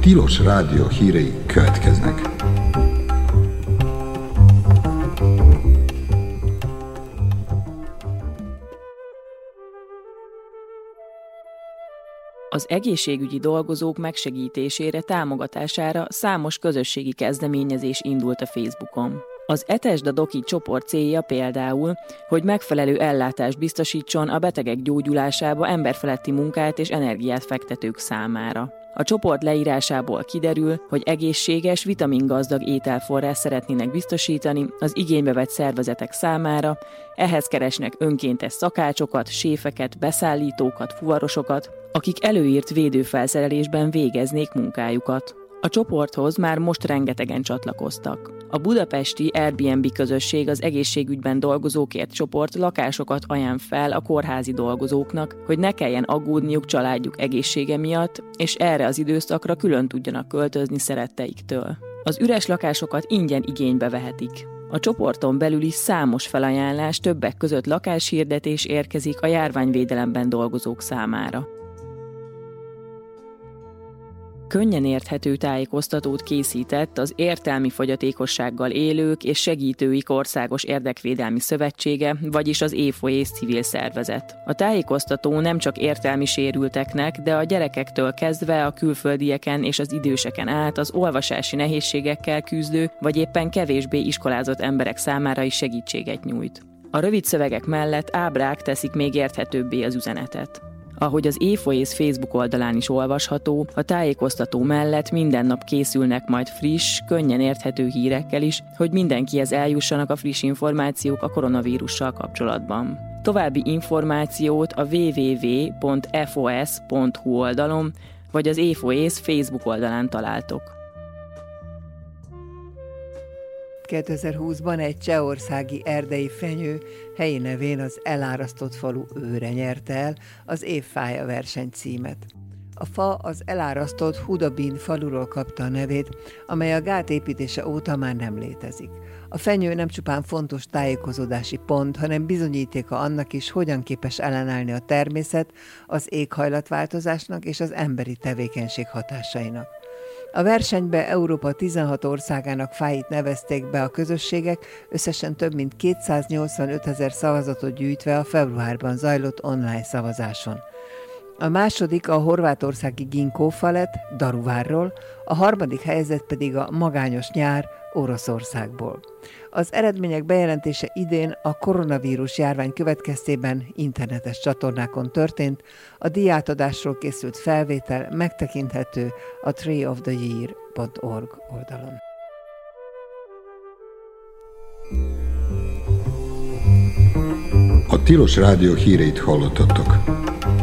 Tilos Rádió hírei következnek. Az egészségügyi dolgozók megsegítésére, támogatására számos közösségi kezdeményezés indult a Facebookon. Az Etesd a Doki csoport célja például, hogy megfelelő ellátást biztosítson a betegek gyógyulásába emberfeletti munkát és energiát fektetők számára. A csoport leírásából kiderül, hogy egészséges, vitamingazdag ételforrás szeretnének biztosítani az igénybe vett szervezetek számára, ehhez keresnek önkéntes szakácsokat, séfeket, beszállítókat, fuvarosokat, akik előírt védőfelszerelésben végeznék munkájukat. A csoporthoz már most rengetegen csatlakoztak. A budapesti Airbnb közösség az egészségügyben dolgozókért csoport lakásokat ajánl fel a kórházi dolgozóknak, hogy ne kelljen aggódniuk családjuk egészsége miatt, és erre az időszakra külön tudjanak költözni szeretteiktől. Az üres lakásokat ingyen igénybe vehetik. A csoporton belül is számos felajánlás, többek között lakáshirdetés érkezik a járványvédelemben dolgozók számára. Könnyen érthető tájékoztatót készített az Értelmi Fogyatékossággal Élők és Segítőik Országos Érdekvédelmi Szövetsége, vagyis az ÉFOÉSZ civil szervezet. A tájékoztató nem csak értelmi sérülteknek, de a gyerekektől kezdve a külföldieken és az időseken át az olvasási nehézségekkel küzdő, vagy éppen kevésbé iskolázott emberek számára is segítséget nyújt. A rövid szövegek mellett ábrák teszik még érthetőbbé az üzenetet. Ahogy az ÉFOÉSZ Facebook oldalán is olvasható, a tájékoztató mellett minden nap készülnek majd friss, könnyen érthető hírekkel is, hogy mindenkihez eljussanak a friss információk a koronavírussal kapcsolatban. További információt a www.fos.hu oldalon, vagy az ÉFOÉSZ Facebook oldalán találtok. 2020-ban egy csehországi erdei fenyő helyi nevén az elárasztott falu őre nyerte el az évfája verseny címet. A fa az elárasztott Hudabin faluról kapta a nevét, amely a gát építése óta már nem létezik. A fenyő nem csupán fontos tájékozódási pont, hanem bizonyítéka annak is, hogyan képes ellenállni a természet az éghajlatváltozásnak és az emberi tevékenység hatásainak. A versenybe Európa 16 országának fáit nevezték be a közösségek, összesen több mint 285 000 szavazatot gyűjtve a februárban zajlott online szavazáson. A második a horvátországi Ginkófa lett, Daruvárról, a harmadik helyezett pedig a Magányos nyár Oroszországból. Az eredmények bejelentése idén a koronavírus járvány következtében internetes csatornákon történt, a díjátadásról készült felvétel megtekinthető a treeoftheyear.org oldalon. A Tilos Rádió híreit hallottatok.